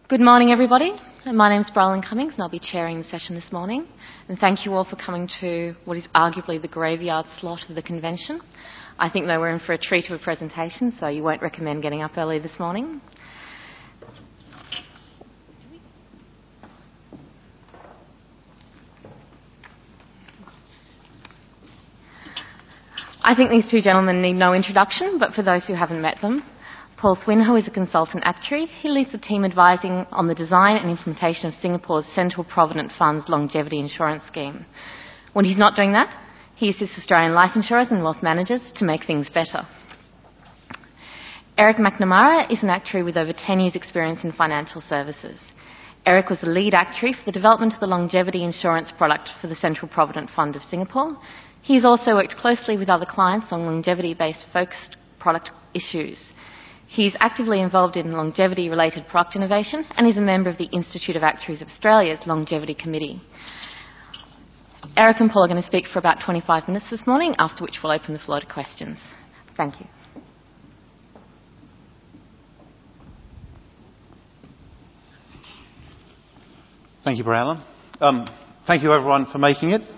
Good morning, everybody. My name is Brylan Cummings, and I'll be chairing the session this morning. And thank you all for coming to what is arguably the graveyard slot of the convention. I think they were in for a treat of a presentation, so you won't recommend getting up early this morning. I think these two gentlemen need no introduction, but for those who haven't met them, Paul Swinhoe is a consultant actuary. He leads the team advising on the design and implementation of Singapore's Central Provident Fund's longevity insurance scheme. When he's not doing that, he assists Australian life insurers and wealth managers to make things better. Eric McNamara is an actuary with over 10 years' experience in financial services. Eric was the lead actuary for the development of the longevity insurance product for the Central Provident Fund of Singapore. He's also worked closely with other clients on longevity-based focused product issues. He's actively involved in longevity-related product innovation and is a member of the Institute of Actuaries of Australia's Longevity Committee. Eric and Paul are going to speak for about 25 minutes this morning, after which we'll open the floor to questions. Thank you. Thank you, Brylan. Thank you, everyone, for making it.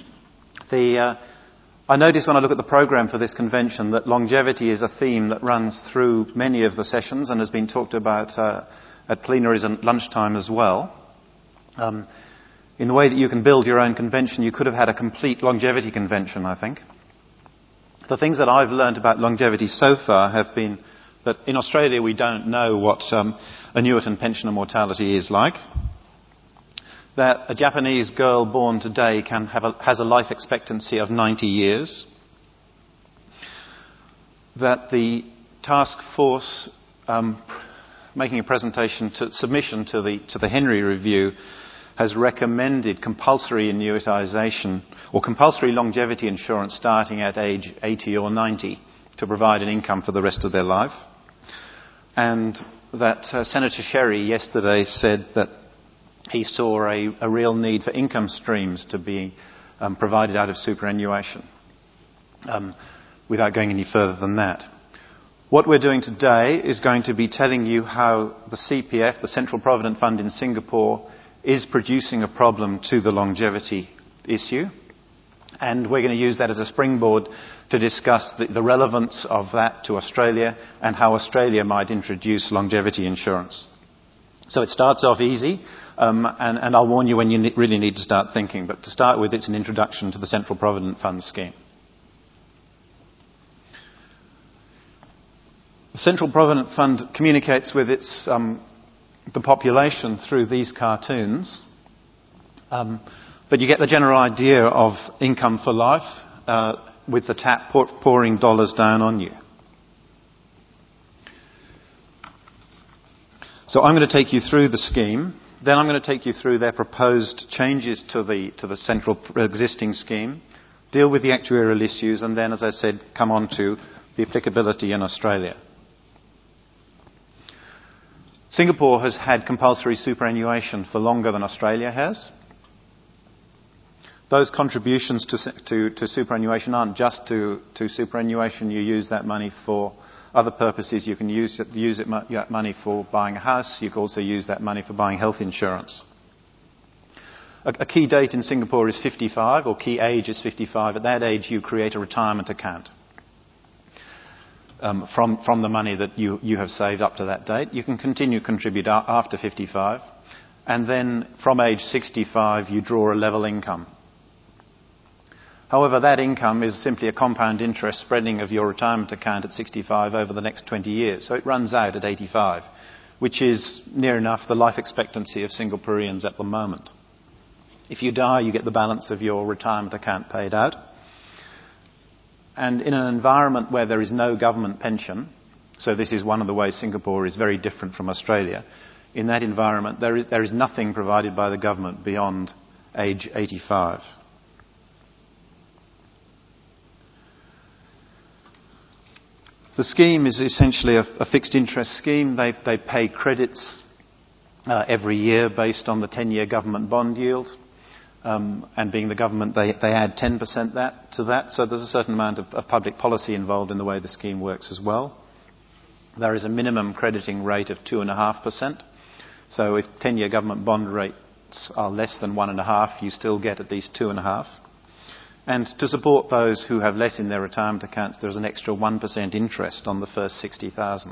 I noticed when I look at the program for this convention that longevity is a theme that runs through many of the sessions and has been talked about at plenaries and lunchtime as well. In the way that you can build your own convention, you could have had a complete longevity convention, I think. The things that I've learned about longevity so far have been that in Australia we don't know what annuitant pensioner mortality is like. That a Japanese girl born today has a life expectancy of 90 years. That the task force making a submission to the Henry Review has recommended compulsory annuitisation or compulsory longevity insurance starting at age 80 or 90 to provide an income for the rest of their life. And that Senator Sherry yesterday said that he saw a real need for income streams to be provided out of superannuation, without going any further than that. What we're doing today is going to be telling you how the CPF, the Central Provident Fund in Singapore, is producing a problem to the longevity issue. And we're going to use that as a springboard to discuss the relevance of that to Australia and how Australia might introduce longevity insurance. So it starts off easy. And I'll warn you when you really need to start thinking. But to start with, it's an introduction to the Central Provident Fund scheme. The Central Provident Fund communicates with the population through these cartoons. But you get the general idea of income for life with the tap pouring dollars down on you. So I'm going to take you through the scheme. Then I'm going to take you through their proposed changes to the central existing scheme, deal with the actuarial issues, and then, as I said, come on to the applicability in Australia. Singapore has had compulsory superannuation for longer than Australia has. Those contributions to superannuation aren't just to superannuation. You use that money for other purposes. You can use that money for buying a house. You can also use that money for buying health insurance. A key date in Singapore is 55, or key age is 55. At that age, you create a retirement account from the money that you have saved up to that date. You can continue to contribute after 55. And then from age 65, you draw a level income. However, that income is simply a compound interest spreading of your retirement account at 65 over the next 20 years. So it runs out at 85, which is near enough the life expectancy of Singaporeans at the moment. If you die, you get the balance of your retirement account paid out. And in an environment where there is no government pension, so this is one of the ways Singapore is very different from Australia, in that environment there is nothing provided by the government beyond age 85. The scheme is essentially a fixed interest scheme. They pay credits every year based on the 10-year government bond yield. And being the government, they add 10% to that. So there's a certain amount of public policy involved in the way the scheme works as well. There is a minimum crediting rate of 2.5%. So if 10-year government bond rates are less than 1.5, you still get at least 2.5. And to support those who have less in their retirement accounts, there's an extra 1% interest on the first 60,000.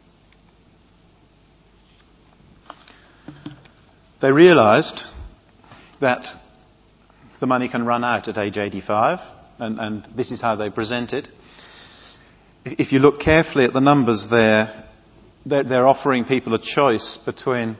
They realised that the money can run out at age 85, and this is how they present it. If you look carefully at the numbers there, they're offering people a choice between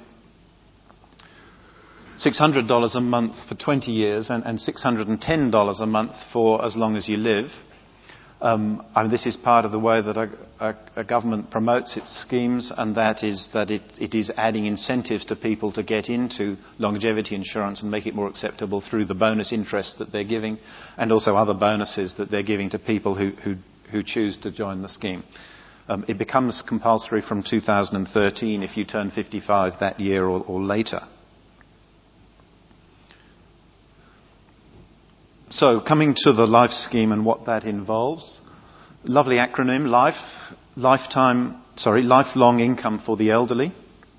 $600 a month for 20 years and $610 a month for as long as you live. This is part of the way that a government promotes its schemes, and that is that it is adding incentives to people to get into longevity insurance and make it more acceptable through the bonus interest that they're giving, and also other bonuses that they're giving to people who choose to join the scheme. It becomes compulsory from 2013 if you turn 55 that year or later. So, coming to the life scheme and what that involves. Lovely acronym, lifelong income for the elderly.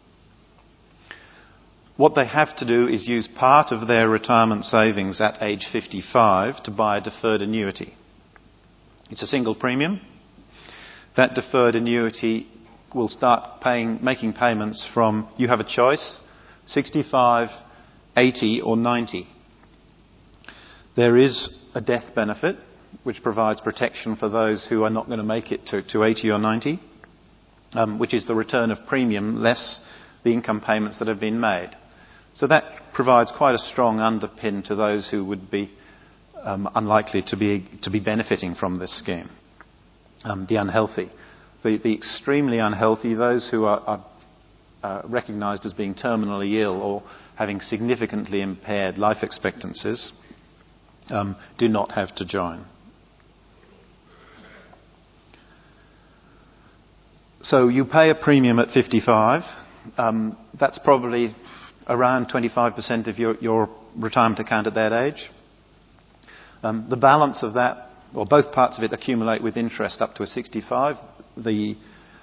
What they have to do is use part of their retirement savings at age 55 to buy a deferred annuity. It's a single premium. That deferred annuity will start making payments from, you have a choice, 65, 80 or 90. There is a death benefit, which provides protection for those who are not going to make it to 80 or 90, which is the return of premium less the income payments that have been made. So that provides quite a strong underpin to those who would be unlikely to be benefiting from this scheme. The unhealthy. The extremely unhealthy, those who are recognised as being terminally ill or having significantly impaired life expectancies, do not have to join. So you pay a premium at 55. That's probably around 25% of your retirement account at that age. The balance of that, or both parts of it, accumulate with interest up to a 65. The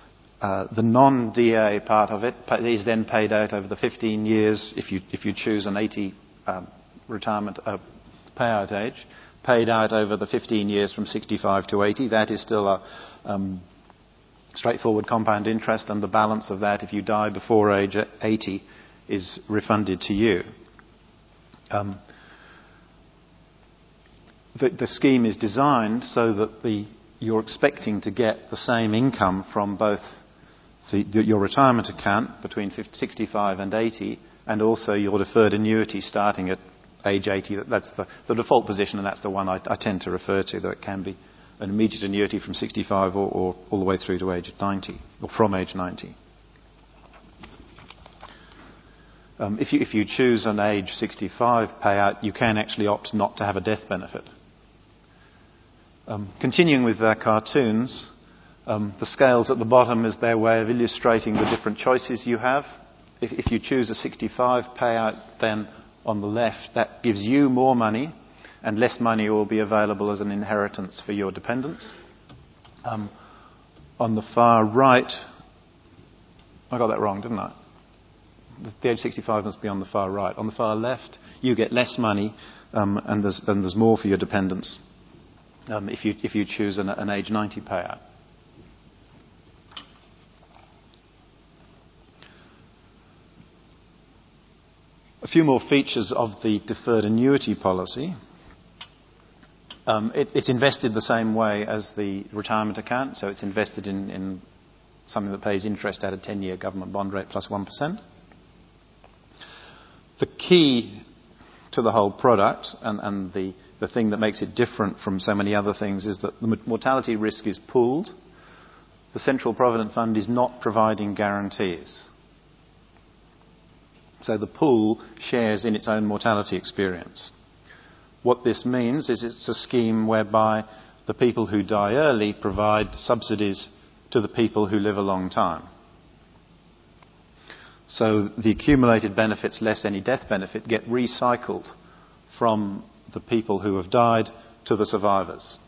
non-DA part of it is then paid out over the 15 years if you choose an 80 retirement payout age, paid out over the 15 years from 65 to 80. That is still a straightforward compound interest, and the balance of that, if you die before age 80, is refunded to you. The scheme is designed so that you're expecting to get the same income from both your retirement account between 65 and 80, and also your deferred annuity starting at age 80. That's the default position, and that's the one I tend to refer to, though it can be an immediate annuity from 65 or all the way through to age 90, or from age 90. If you choose an age 65 payout, you can actually opt not to have a death benefit. Continuing with their cartoons, the scales at the bottom is their way of illustrating the different choices you have. If you choose a 65 payout, then on the left, that gives you more money, and less money will be available as an inheritance for your dependents. On the far right, I got that wrong, didn't I? The age 65 must be on the far right. On the far left, you get less money, and there's more for your dependents if you choose an age 90 payout. A few more features of the deferred annuity policy. It's invested the same way as the retirement account, so it's invested in something that pays interest at a 10-year government bond rate plus 1%. The key to the whole product, and the thing that makes it different from so many other things, is that the mortality risk is pooled. The Central Provident Fund is not providing guarantees. So the pool shares in its own mortality experience. What this means is it's a scheme whereby the people who die early provide subsidies to the people who live a long time. So the accumulated benefits less any death benefit get recycled from the people who have died to the survivors.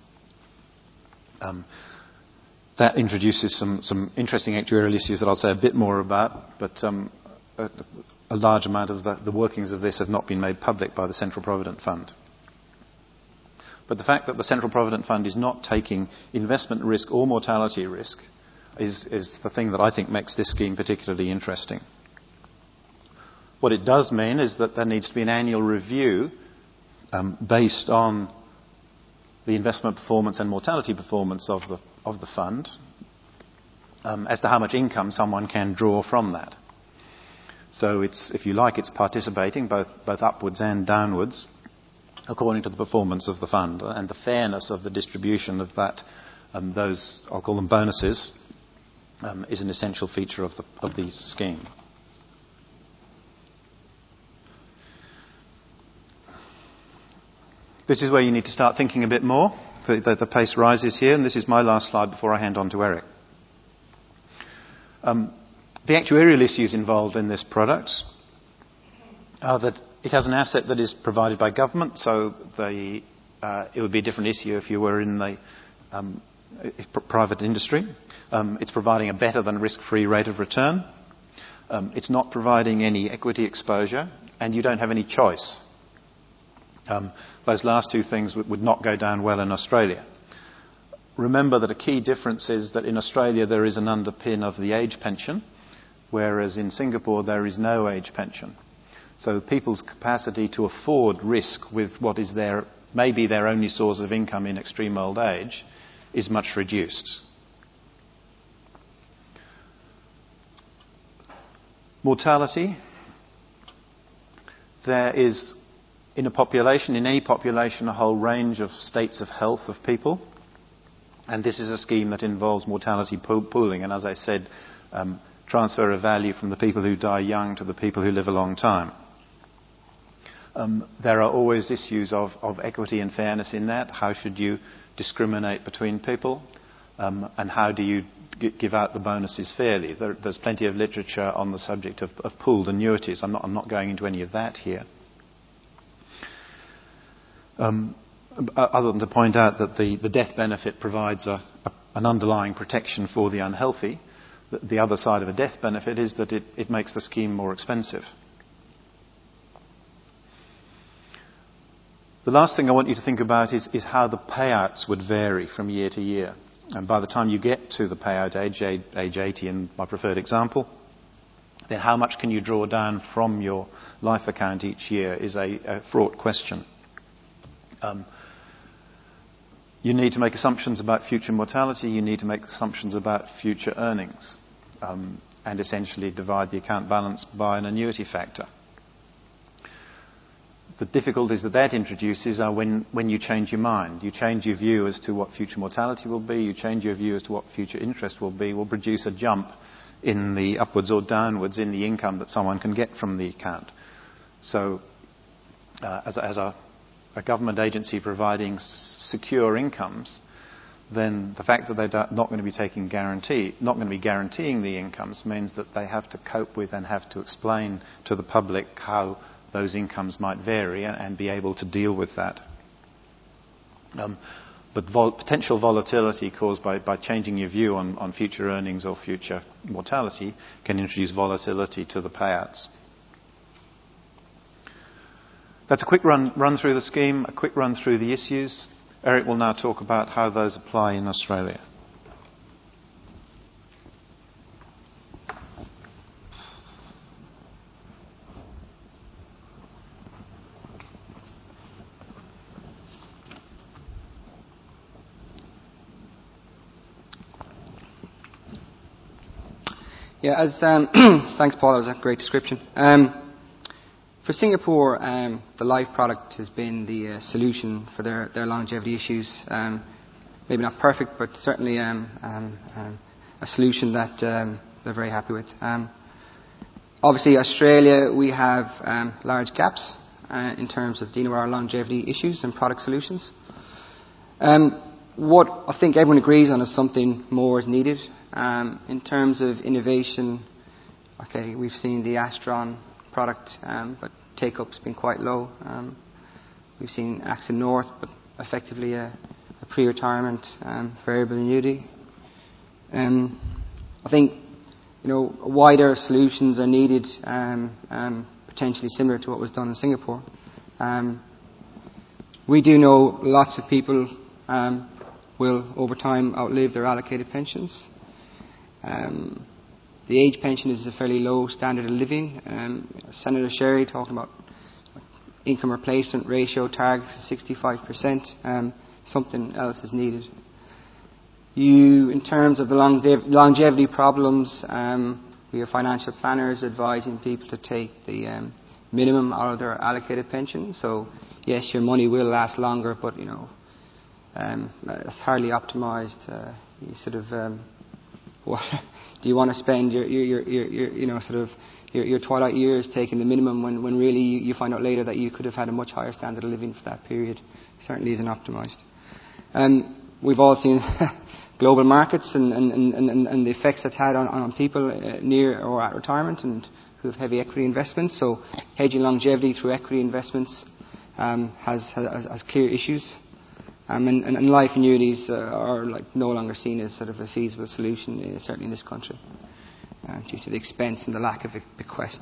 That introduces some interesting actuarial issues that I'll say a bit more about, but a large amount of the workings of this have not been made public by the Central Provident Fund. But the fact that the Central Provident Fund is not taking investment risk or mortality risk is the thing that I think makes this scheme particularly interesting. What it does mean is that there needs to be an annual review based on the investment performance and mortality performance of the fund as to how much income someone can draw from that. So it's, if you like, it's participating both upwards and downwards according to the performance of the fund, and the fairness of the distribution of that, those, I'll call them bonuses, is an essential feature of the scheme. This is where you need to start thinking a bit more. The pace rises here, and this is my last slide before I hand on to Eric. The actuarial issues involved in this product are that it has an asset that is provided by government, so it would be a different issue if you were in the private industry. It's providing a better than risk-free rate of return. It's not providing any equity exposure, and you don't have any choice. Those last two things would not go down well in Australia. Remember that a key difference is that in Australia there is an underpin of the age pension, whereas in Singapore there is no age pension. So people's capacity to afford risk with what is maybe their only source of income in extreme old age is much reduced. Mortality. There is in any population, a whole range of states of health of people. And this is a scheme that involves mortality pooling. And as I said, transfer of value from the people who die young to the people who live a long time. There are always issues of equity and fairness in that. How should you discriminate between people? And how do you give out the bonuses fairly? There's plenty of literature on the subject of pooled annuities. I'm not going into any of that here. Other than to point out that the death benefit provides an underlying protection for the unhealthy. The other side of a death benefit is that it makes the scheme more expensive. The last thing I want you to think about is how the payouts would vary from year to year. And by the time you get to the payout age 80 in my preferred example, then how much can you draw down from your life account each year is a fraught question. You need to make assumptions about future mortality, you need to make assumptions about future earnings, and essentially divide the account balance by an annuity factor. The difficulties that introduces are when you change your mind. You change your view as to what future mortality will be, you change your view as to what future interest will be, will produce a jump in the upwards or downwards in the income that someone can get from the account. So, as a government agency providing secure incomes, then the fact that they're not going to be guaranteeing the incomes means that they have to cope with and have to explain to the public how those incomes might vary and be able to deal with that. But potential volatility caused by changing your view on future earnings or future mortality can introduce volatility to the payouts. That's a quick run through the scheme, a quick run through the issues. Eric will now talk about how those apply in Australia. Yeah, thanks, Paul. That was a great description. For Singapore, the life product has been the solution for their longevity issues. Maybe not perfect, but certainly a solution that they're very happy with. Obviously, Australia, we have large gaps in terms of dealing with our longevity issues and product solutions. What I think everyone agrees on is something more is needed. In terms of innovation, okay, we've seen the Astron product, but take-up's been quite low. We've seen AXA North, but effectively a pre-retirement variable annuity. I think wider solutions are needed, potentially similar to what was done in Singapore. We do know lots of people will, over time, outlive their allocated pensions. The age pension is a fairly low standard of living. Senator Sherry talking about income replacement ratio targets of 65%. Something else is needed. In terms of the longevity problems, we have financial planners advising people to take the minimum out of their allocated pension. So, yes, your money will last longer, but it's hardly optimised. Do you want to spend your twilight years taking the minimum when really you find out later that you could have had a much higher standard of living for that period? Certainly isn't optimised. We've all seen global markets and the effects that's had on people near or at retirement and who have heavy equity investments. So hedging longevity through equity investments has clear issues. And life annuities are no longer seen as sort of a feasible solution, certainly in this country, due to the expense and the lack of a bequest.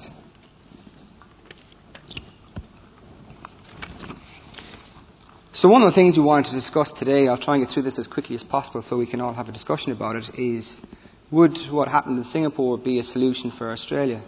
So one of the things we wanted to discuss today, I'll try and get through this as quickly as possible so we can all have a discussion about it, is would what happened in Singapore be a solution for Australia?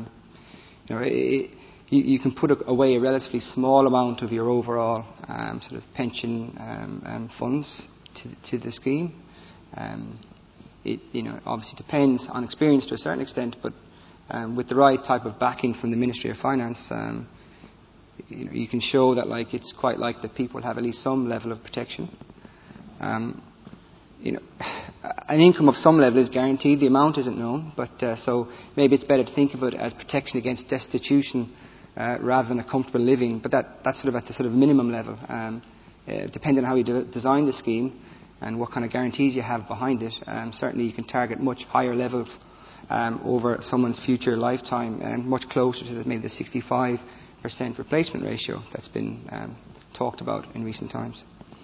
You can put away a relatively small amount of your overall sort of pension funds to the scheme. It obviously depends on experience to a certain extent, but with the right type of backing from the Ministry of Finance, you can show that it's quite like that people have at least some level of protection. An income of some level is guaranteed. The amount isn't known, but so maybe it's better to think of it as protection against destitution rather than a comfortable living. But that's sort of at the sort of minimum level. Depending on how you design the scheme and what kind of guarantees you have behind it, certainly you can target much higher levels over someone's future lifetime, and much closer to maybe the 65% replacement ratio that's been talked about in recent times.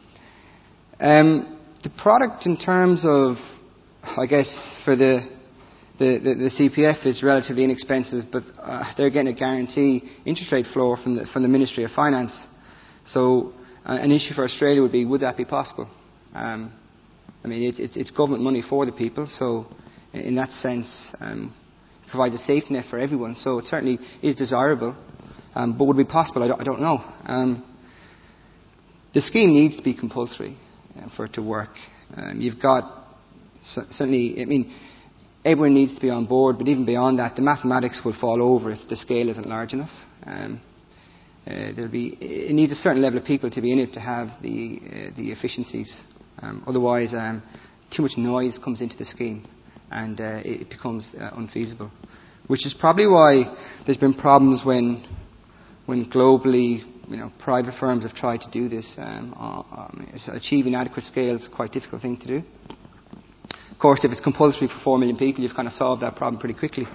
The product in terms of, I guess, for the CPF is relatively inexpensive, but they're getting a guarantee interest rate floor from the Ministry of Finance. So an issue for Australia would be, would that be possible? It's government money for the people, so in that sense it provides a safety net for everyone. So it certainly is desirable, but would it be possible? I don't know. The scheme needs to be compulsory for it to work. You've got certainly, everyone needs to be on board, but even beyond that, the mathematics will fall over if the scale isn't large enough. It needs a certain level of people to be in it to have the efficiencies. Otherwise, too much noise comes into the scheme, and it becomes unfeasible. Which is probably why there's been problems when globally, private firms have tried to do this. Achieving adequate scale is quite a difficult thing to do. Of course, if it's compulsory for 4 million people, you've kind of solved that problem pretty quickly.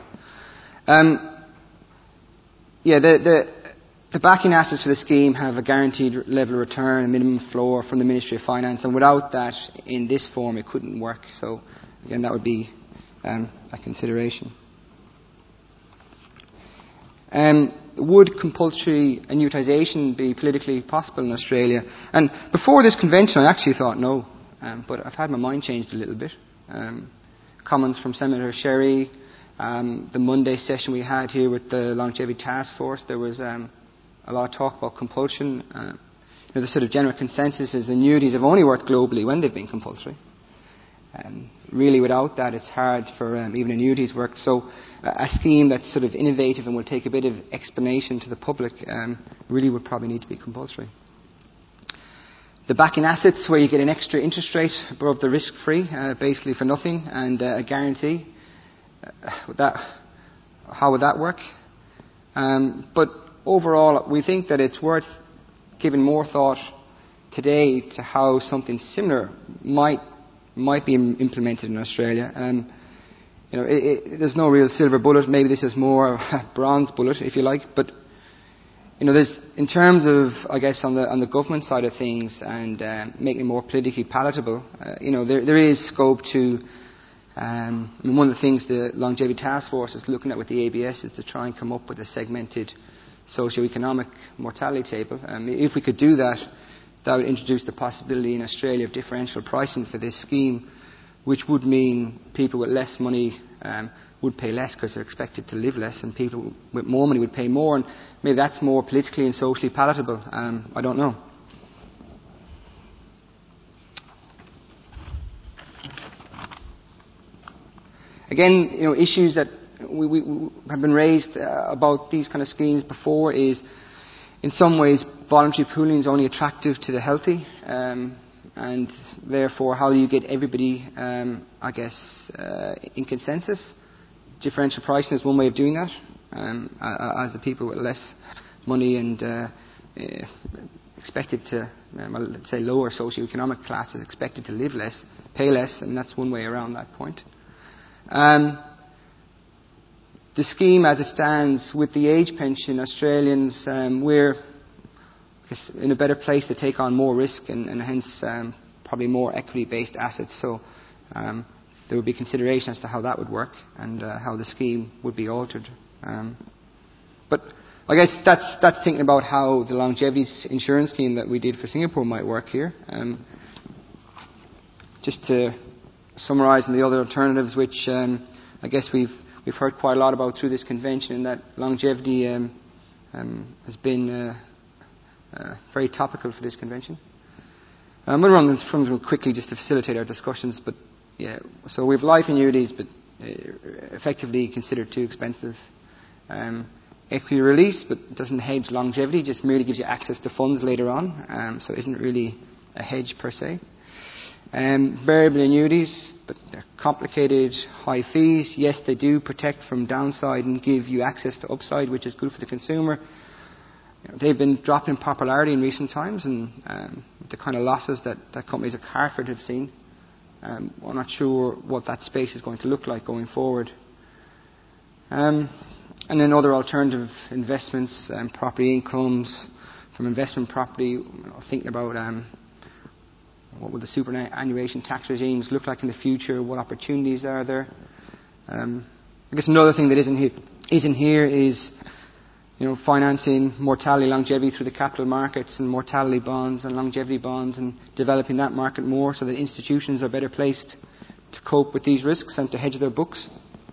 The backing assets for the scheme have a guaranteed level of return, a minimum floor from the Ministry of Finance, and without that, in this form, it couldn't work. So, again, that would be a consideration. Would compulsory annuitisation be politically possible in Australia? And before this convention, I actually thought no, but I've had my mind changed a little bit. Comments from Senator Sherry, the Monday session we had here with the Longevity Task Force, there was a lot of talk about compulsion. The sort of general consensus is annuities have only worked globally when they've been compulsory. Really, without that, it's hard for even annuities work. So a scheme that's sort of innovative and will take a bit of explanation to the public really would probably need to be compulsory. The backing assets, where you get an extra interest rate above the risk-free, basically for nothing, and a guarantee. How would that work? But overall, we think that it's worth giving more thought today to how something similar might be implemented in Australia. There's no real silver bullet. Maybe this is more a bronze bullet, if you like. But there's, in terms of, I guess, on the government side of things and making it more politically palatable, there is scope to One of the things the Longevity Task Force is looking at with the ABS is to try and come up with a segmented socio-economic mortality table. If we could do that, that would introduce the possibility in Australia of differential pricing for this scheme, which would mean people with less money would pay less because they're expected to live less, and people with more money would pay more, and maybe that's more politically and socially palatable. I don't know. Again, issues that we have been raised about these kind of schemes before is, in some ways, voluntary pooling is only attractive to the healthy, and therefore, how do you get everybody, in consensus? Differential pricing is one way of doing that, as the people with less money and expected to, let's say, lower socioeconomic classes expected to live less, pay less, and that's one way around that point. The scheme as it stands with the age pension, Australians, we're in a better place to take on more risk and hence probably more equity-based assets. So there would be consideration as to how that would work and how the scheme would be altered. But I guess that's thinking about how the longevity insurance scheme that we did for Singapore might work here. Just to summarise on the other alternatives, which I guess we've heard quite a lot about through this convention, and that longevity has been very topical for this convention. I'm going to run from them quickly just to facilitate our discussions, but yeah, so we have life annuities, but effectively considered too expensive. Equity release, but doesn't hedge longevity, just merely gives you access to funds later on, so isn't really a hedge per se. Variable annuities, but they're complicated, high fees. Yes, they do protect from downside and give you access to upside, which is good for the consumer. They've been dropping in popularity in recent times, and the kind of losses that companies like Hartford have seen, we're not sure what that space is going to look like going forward. And then other alternative investments, property incomes from investment property. Thinking about what will the superannuation tax regimes look like in the future? What opportunities are there? I guess another thing that isn't here is financing mortality longevity through the capital markets and mortality bonds and longevity bonds, and developing that market more so that institutions are better placed to cope with these risks and to hedge their books.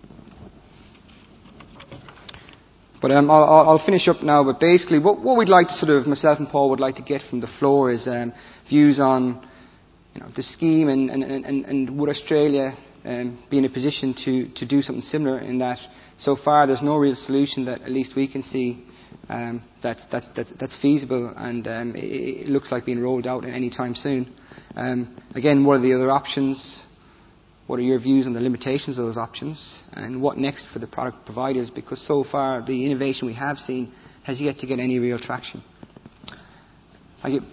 But I'll finish up now. But basically, what we'd like to myself and Paul would like to get from the floor is views on the scheme and would Australia be in a position to do something similar, in that so far there's no real solution that at least we can see that's feasible, and it looks like being rolled out any time soon. Again, what are the other options? What are your views on the limitations of those options? And what next for the product providers? Because so far the innovation we have seen has yet to get any real traction. Thank you.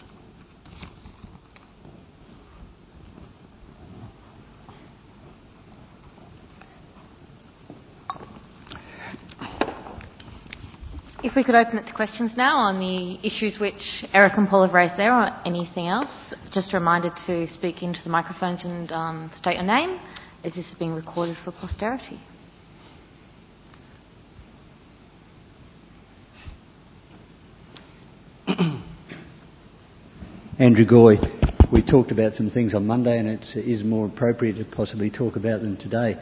If we could open it to questions now on the issues which Eric and Paul have raised there, or anything else. Just a reminder to speak into the microphones and state your name, as this is being recorded for posterity. Andrew Goy. We talked about some things on Monday, and it is more appropriate to possibly talk about them today.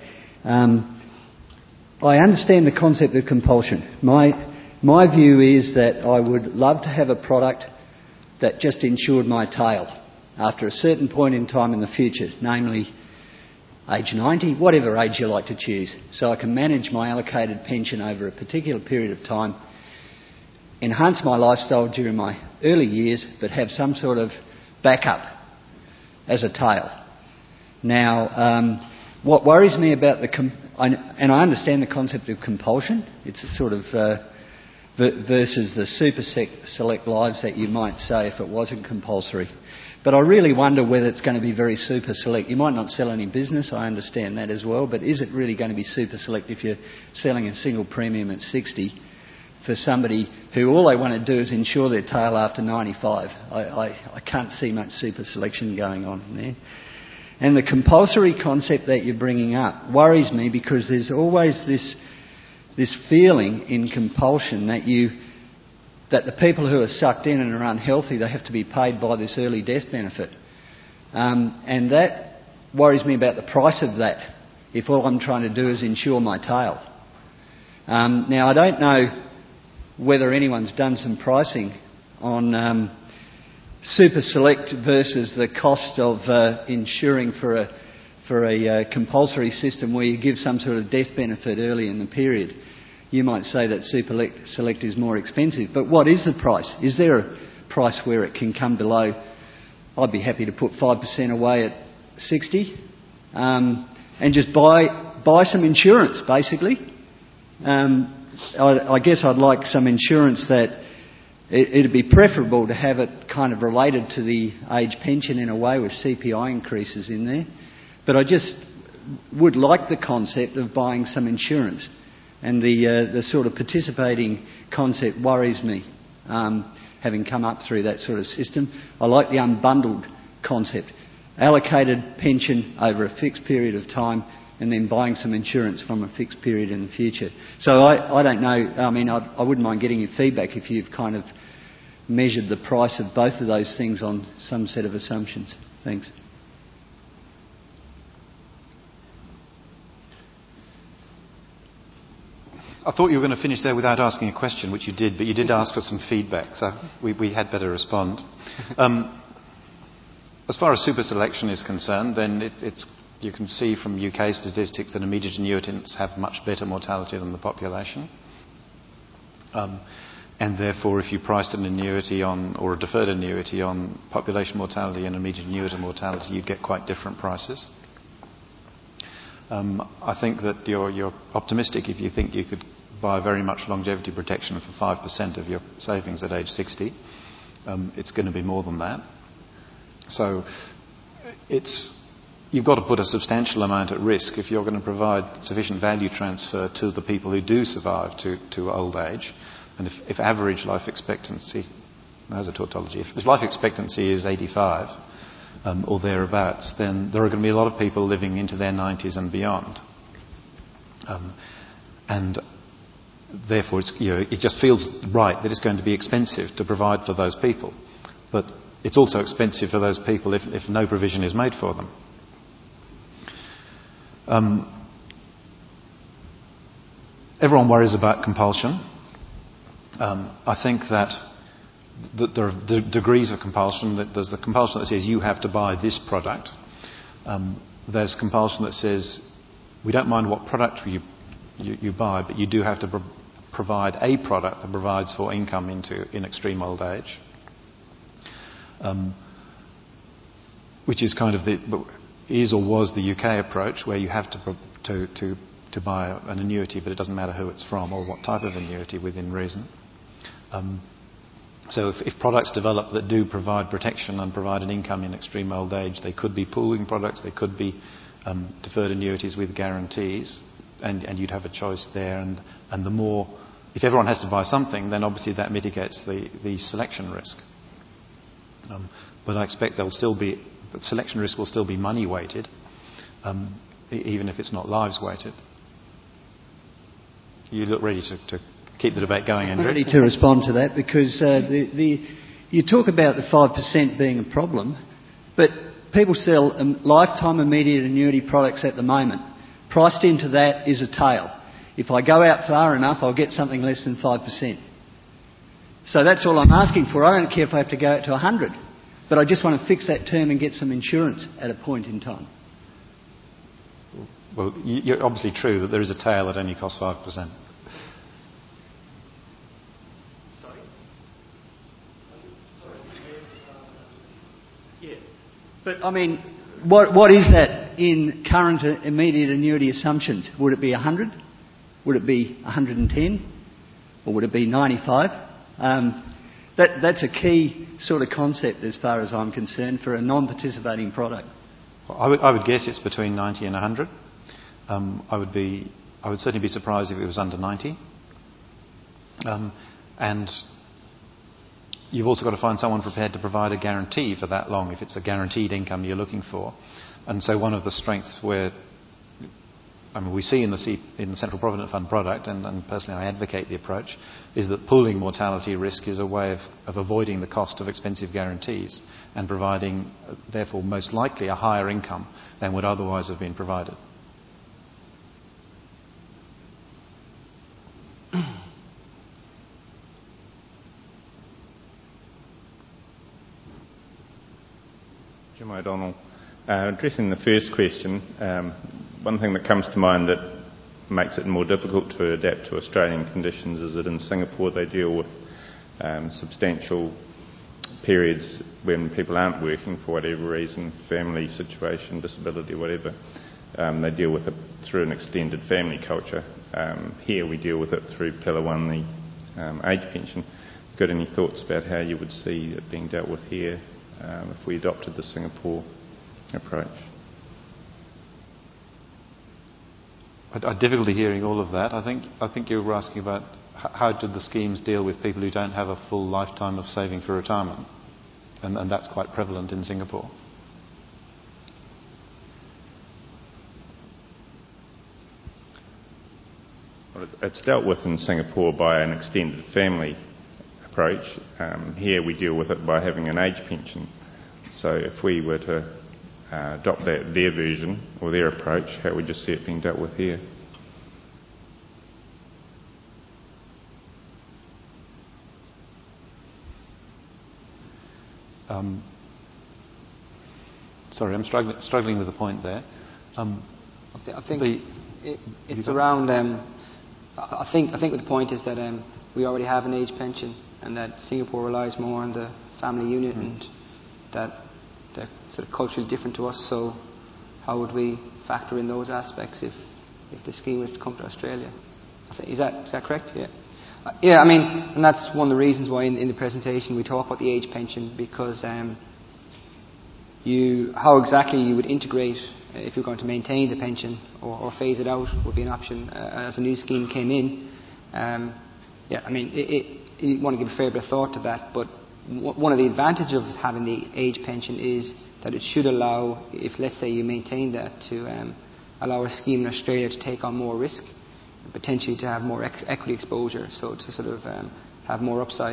I understand the concept of compulsion. My view is that I would love to have a product that just insured my tail after a certain point in time in the future, namely age 90, whatever age you like to choose, so I can manage my allocated pension over a particular period of time, enhance my lifestyle during my early years, but have some sort of backup as a tail. Now, what worries me about and I understand the concept of compulsion, it's a sort of versus the super select lives that you might say if it wasn't compulsory. But I really wonder whether it's going to be very super select. You might not sell any business, I understand that as well, but is it really going to be super select if you're selling a single premium at 60 for somebody who all they want to do is insure their tail after 95? I can't see much super selection going on there. And the compulsory concept that you're bringing up worries me, because there's always this feeling in compulsion that the people who are sucked in and are unhealthy, they have to be paid by this early death benefit. And that worries me about the price of that, if all I'm trying to do is insure my tail. Now, I don't know whether anyone's done some pricing on super select versus the cost of insuring for a compulsory system where you give some sort of death benefit early in the period. You might say that super select is more expensive, but what is the price? Is there a price where it can come below? I'd be happy to put 5% away at 60 and just buy some insurance, basically. I guess I'd like some insurance that it'd be preferable to have it kind of related to the age pension in a way, with CPI increases in there. But I just would like the concept of buying some insurance, and the sort of participating concept worries me, having come up through that sort of system. I like the unbundled concept, allocated pension over a fixed period of time, and then buying some insurance from a fixed period in the future. So I don't know. I mean, I wouldn't mind getting your feedback if you've kind of measured the price of both of those things on some set of assumptions. Thanks. I thought you were going to finish there without asking a question, which you did, but you did ask for some feedback, so we had better respond. As far as super selection is concerned, then you can see from UK statistics that immediate annuitants have much better mortality than the population. And therefore, if you priced an annuity or a deferred annuity on population mortality and immediate annuitant mortality, you'd get quite different prices. I think that you're optimistic if you think you could buy very much longevity protection for 5% of your savings at age 60. It's going to be more than that. So you've got to put a substantial amount at risk if you're going to provide sufficient value transfer to the people who do survive to old age. And if average life expectancy, as a tautology, if life expectancy is 85 or thereabouts, then there are going to be a lot of people living into their 90s and beyond. And therefore, it just feels right that it's going to be expensive to provide for those people. But it's also expensive for those people if no provision is made for them. Everyone worries about compulsion. I think that there are degrees of compulsion. There's the compulsion that says you have to buy this product. There's compulsion that says we don't mind what product you buy, but you do have to provide a product that provides for income in extreme old age. Which is kind of is or was the UK approach, where you have to buy an annuity, but it doesn't matter who it's from or what type of annuity within reason. So if products develop that do provide protection and provide an income in extreme old age, they could be pooling products, they could be deferred annuities with guarantees, and you'd have a choice there. And the more, if everyone has to buy something, then obviously that mitigates the selection risk. But I expect the selection risk will still be money weighted, even if it's not lives weighted. You look ready to keep the debate going, Andrew. I'm ready to respond to that, because you talk about the 5% being a problem, but people sell lifetime immediate annuity products at the moment. Priced into that is a tail. If I go out far enough, I'll get something less than 5%. So that's all I'm asking for. I don't care if I have to go out to 100, but I just want to fix that term and get some insurance at a point in time. Well, you're obviously true that there is a tail that only costs 5%. Sorry? Yeah. But, I mean, what is that in current immediate annuity assumptions? Would it be 100? Would it be 110? Or would it be 95? That's a key sort of concept as far as I'm concerned for a non-participating product. I would guess it's between 90 and 100. I would certainly be surprised if it was under 90. And you've also got to find someone prepared to provide a guarantee for that long, if it's a guaranteed income you're looking for. And so one of the strengths we see in the Central Provident Fund product, and personally I advocate the approach, is that pooling mortality risk is a way of avoiding the cost of expensive guarantees and providing, therefore, most likely a higher income than would otherwise have been provided. Jim O'Donnell. Addressing the first question, one thing that comes to mind that makes it more difficult to adapt to Australian conditions is that in Singapore they deal with substantial periods when people aren't working for whatever reason, family situation, disability, whatever. They deal with it through an extended family culture. Here we deal with it through Pillar 1, the age pension. Got any thoughts about how you would see it being dealt with here if we adopted the Singapore approach? I had difficulty hearing all of that. I think you were asking about how did the schemes deal with people who don't have a full lifetime of saving for retirement, and that's quite prevalent in Singapore. Well, it's dealt with in Singapore by an extended family approach. Here we deal with it by having an age pension. So if we were to adopt their version or their approach, how would you see it being dealt with here? Sorry, I'm struggling with the point there. I think it's around. I think the point is that we already have an age pension, and that Singapore relies more on the family unit, and that they're sort of culturally different to us. So, how would we factor in those aspects if the scheme was to come to Australia? Is that correct? Yeah. Yeah, I mean, and that's one of the reasons why in the presentation we talk about the age pension, because how exactly you would integrate if you're going to maintain the pension or phase it out would be an option as a new scheme came in. Yeah, I mean, you want to give a fair bit of thought to that, but one of the advantages of having the age pension is that it should allow, if let's say you maintain that, to allow a scheme in Australia to take on more risk, and potentially to have more equity exposure, so to sort of have more upside.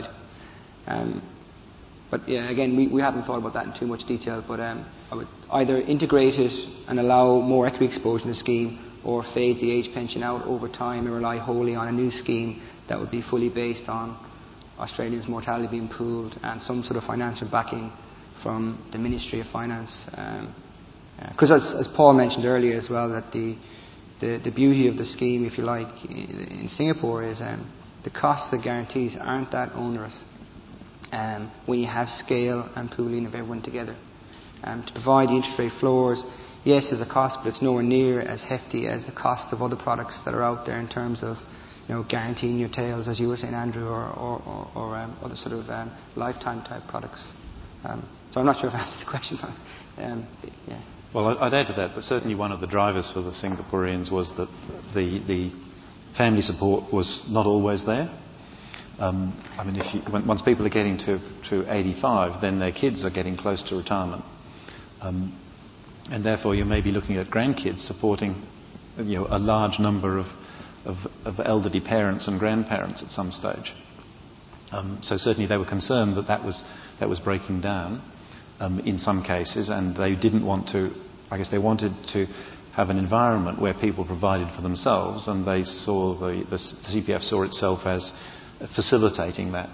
But yeah, again, we haven't thought about that in too much detail, but I would either integrate it and allow more equity exposure in the scheme, or phase the age pension out over time and rely wholly on a new scheme that would be fully based on Australians' mortality being pooled and some sort of financial backing from the Ministry of Finance. Because as Paul mentioned earlier as well, that the beauty of the scheme, if you like, in Singapore is the costs of guarantees aren't that onerous when you have scale and pooling of everyone together. To provide the interest rate floors, yes, there's a cost, but it's nowhere near as hefty as the cost of other products that are out there in terms of, guaranteeing your tails, as you were saying, Andrew, or other sort of lifetime type products. So I'm not sure if I answered the question, but yeah. Well, I'd add to that certainly one of the drivers for the Singaporeans was that the family support was not always there. I mean, once people are getting to 85, then their kids are getting close to retirement. And therefore you may be looking at grandkids supporting a large number of elderly parents and grandparents at some stage. So certainly they were concerned that was breaking down in some cases, and they didn't want to, I guess they wanted to have an environment where people provided for themselves, and they saw the CPF saw itself as facilitating that.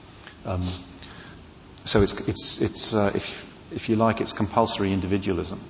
So it's if you like, it's compulsory individualism.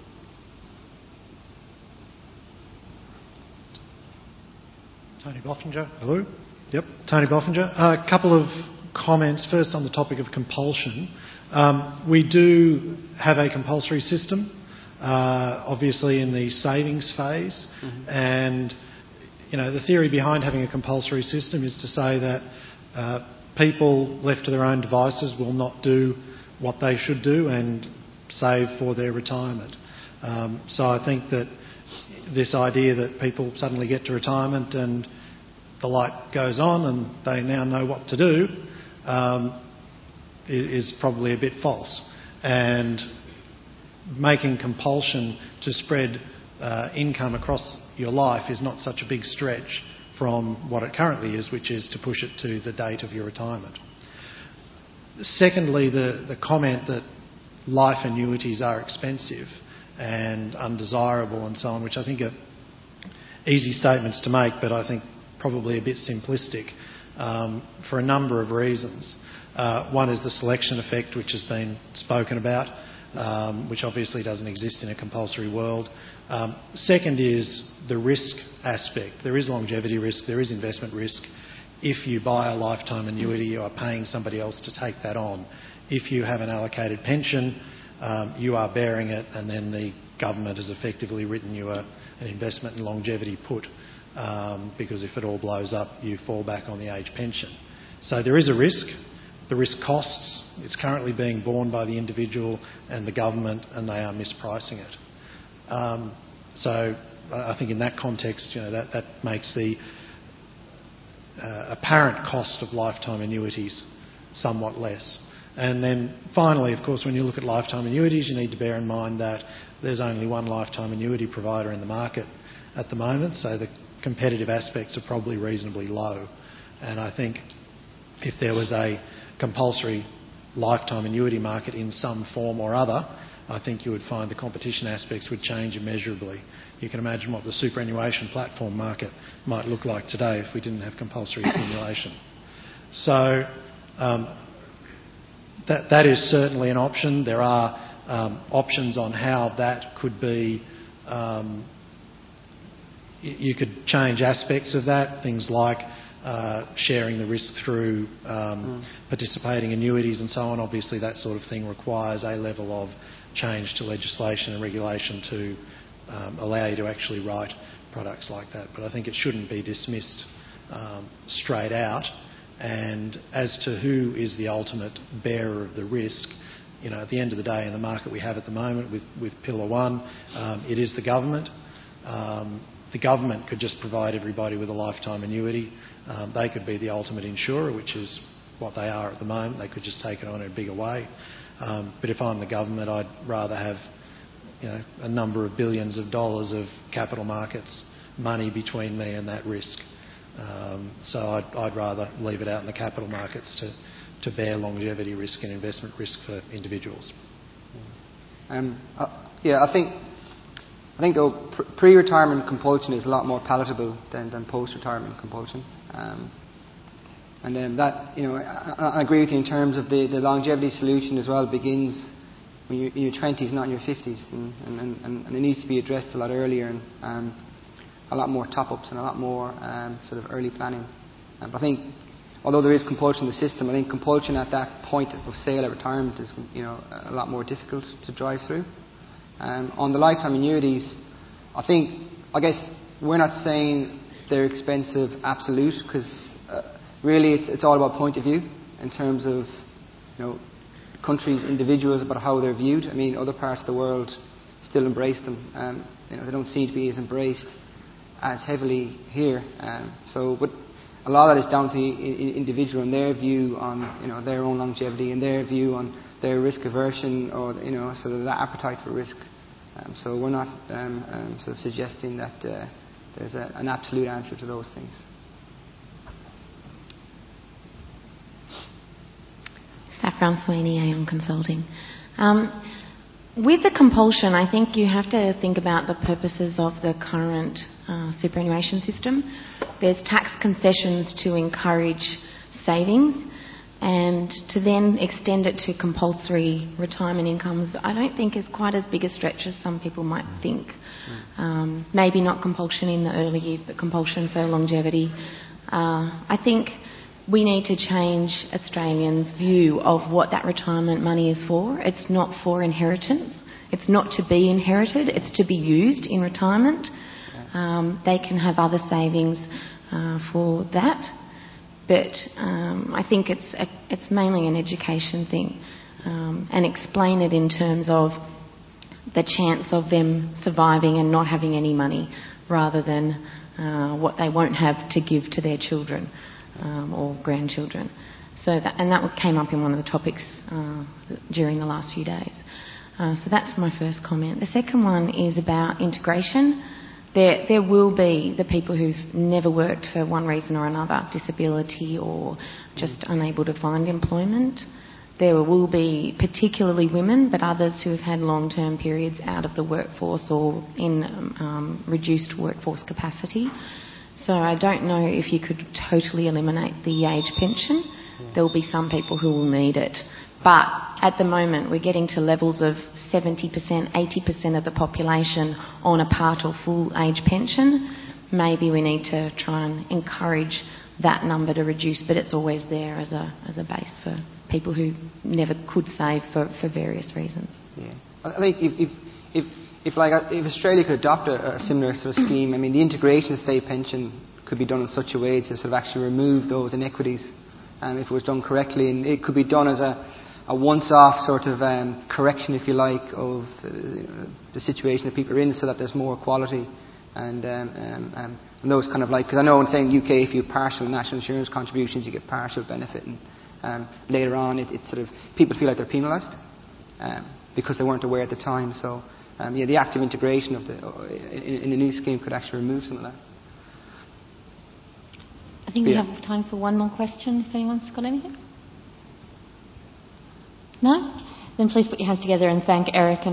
Tony Boffinger. Hello. Yep, Tony Boffinger. A couple of comments. First, on the topic of compulsion. We do have a compulsory system, obviously in the savings phase. Mm-hmm. And, the theory behind having a compulsory system is to say that people left to their own devices will not do what they should do and save for their retirement. So I think that this idea that people suddenly get to retirement and the light goes on and they now know what to do is probably a bit false. And making compulsion to spread income across your life is not such a big stretch from what it currently is, which is to push it to the date of your retirement. Secondly, the comment that life annuities are expensive and undesirable and so on, which I think are easy statements to make, but I think probably a bit simplistic for a number of reasons. One is the selection effect, which has been spoken about, which obviously doesn't exist in a compulsory world. Second is the risk aspect. There is longevity risk, there is investment risk. If you buy a lifetime annuity, you are paying somebody else to take that on. If you have an allocated pension, you are bearing it, and then the government has effectively written you an investment and longevity put, because if it all blows up, you fall back on the age pension. So there is a risk. The risk costs. It's currently being borne by the individual and the government, and they are mispricing it. So I think in that context, that makes the apparent cost of lifetime annuities somewhat less. And then finally, of course, when you look at lifetime annuities, you need to bear in mind that there's only one lifetime annuity provider in the market at the moment, so the competitive aspects are probably reasonably low. And I think if there was a compulsory lifetime annuity market in some form or other, I think you would find the competition aspects would change immeasurably. You can imagine what the superannuation platform market might look like today if we didn't have compulsory accumulation. So that is certainly an option. There are options on how that could be. You could change aspects of that, things like sharing the risk through participating annuities and so on. Obviously that sort of thing requires a level of change to legislation and regulation to allow you to actually write products like that. But I think it shouldn't be dismissed straight out. And as to who is the ultimate bearer of the risk, at the end of the day, in the market we have at the moment with Pillar 1, it is the government. The government could just provide everybody with a lifetime annuity. They could be the ultimate insurer, which is what they are at the moment. They could just take it on in a bigger way. But if I'm the government, I'd rather have a number of billions of dollars of capital markets money between me and that risk. So I'd rather leave it out in the capital markets to bear longevity risk and investment risk for individuals. I think though pre-retirement compulsion is a lot more palatable than post-retirement compulsion. And then that, I agree with you in terms of the longevity solution as well begins when you're in your 20s, not in your 50s, and it needs to be addressed a lot earlier and a lot more top-ups and a lot more sort of early planning. But I think, although there is compulsion in the system, I think compulsion at that point of sale at retirement is a lot more difficult to drive through. On the lifetime annuities, I guess we're not saying they're expensive absolute, because really it's all about point of view in terms of countries, individuals, about how they're viewed. I mean, other parts of the world still embrace them. They don't seem to be as embraced as heavily here. But a lot of that is down to the individual and their view on their own longevity and their view on their risk aversion or sort of that appetite for risk. So we're not sort of suggesting that there's an absolute answer to those things. Saffron Sweeney, Aon Consulting. With the compulsion, I think you have to think about the purposes of the current superannuation system. There's tax concessions to encourage savings, and to then extend it to compulsory retirement incomes, I don't think is quite as big a stretch as some people might think. Maybe not compulsion in the early years, but compulsion for longevity. I think we need to change Australians' view of what that retirement money is for. It's not for inheritance. It's not to be inherited. It's to be used in retirement. They can have other savings for that. But I think it's mainly an education thing. And explain it in terms of the chance of them surviving and not having any money, rather than what they won't have to give to their children or grandchildren. So that came up in one of the topics during the last few days. So that's my first comment. The second one is about integration. There will be the people who've never worked for one reason or another, disability or just unable to find employment. There will be particularly women, but others who have had long-term periods out of the workforce or in reduced workforce capacity. So I don't know if you could totally eliminate the age pension. There will be some people who will need it. But at the moment, we're getting to levels of 70%, 80% of the population on a part or full age pension. Maybe we need to try and encourage that number to reduce, but it's always there as a base for people who never could save for various reasons. Yeah, I think if Australia could adopt a similar sort of scheme, I mean, the integration state pension could be done in such a way to sort of actually remove those inequities, if it was done correctly, and it could be done as a once-off sort of correction, if you like, of the situation that people are in, so that there's more equality and those kind of like, because I know in saying UK, if you have partial national insurance contributions, you get partial benefit, and later on it's sort of people feel like they're penalised because they weren't aware at the time. So the active integration of in a new scheme could actually remove some of that. I think we have time for one more question, if anyone's got anything. No? Then please put your hands together and thank Eric and